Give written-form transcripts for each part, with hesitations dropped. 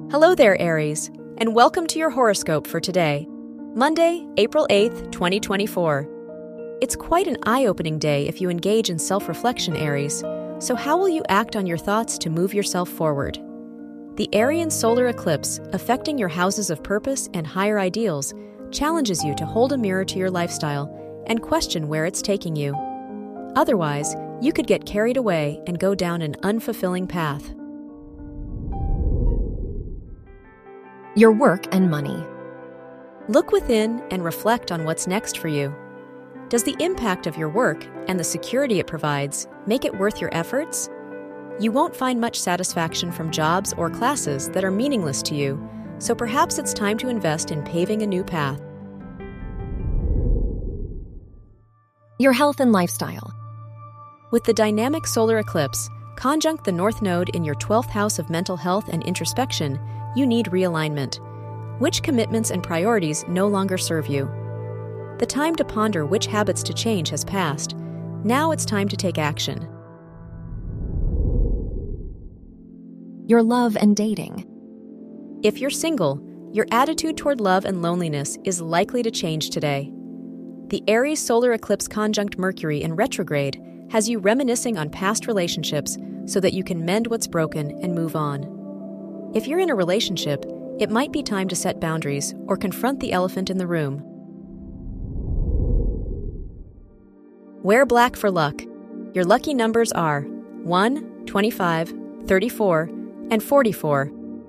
Hello there, Aries, and welcome to your horoscope for today, Monday, April 8th, 2024. It's quite an eye-opening day if you engage in self-reflection, Aries. So how will you act on your thoughts to move yourself forward? The Arian solar eclipse, affecting your houses of purpose and higher ideals, challenges you to hold a mirror to your lifestyle and question where it's taking you. Otherwise, you could get carried away and go down an unfulfilling path. Your work and money. Look within and reflect on what's next for you. Does the impact of your work and the security it provides make it worth your efforts? You won't find much satisfaction from jobs or classes that are meaningless to you, so perhaps it's time to invest in paving a new path. Your health and lifestyle. With the dynamic solar eclipse, conjunct the North Node in your 12th house of mental health and introspection, you need realignment. Which commitments and priorities no longer serve you? The time to ponder which habits to change has passed. Now it's time to take action. Your love and dating. If you're single, your attitude toward love and loneliness is likely to change today. The Aries solar eclipse conjunct Mercury in retrograde has you reminiscing on past relationships so that you can mend what's broken and move on. If you're in a relationship, it might be time to set boundaries or confront the elephant in the room. Wear black for luck. Your lucky numbers are 1, 25, 34, and 44.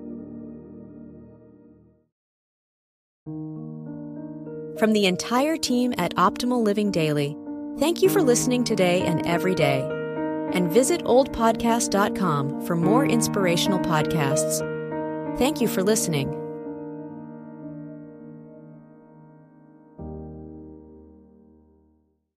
From the entire team at Optimal Living Daily, thank you for listening today and every day. And visit oldpodcast.com for more inspirational podcasts. Thank you for listening.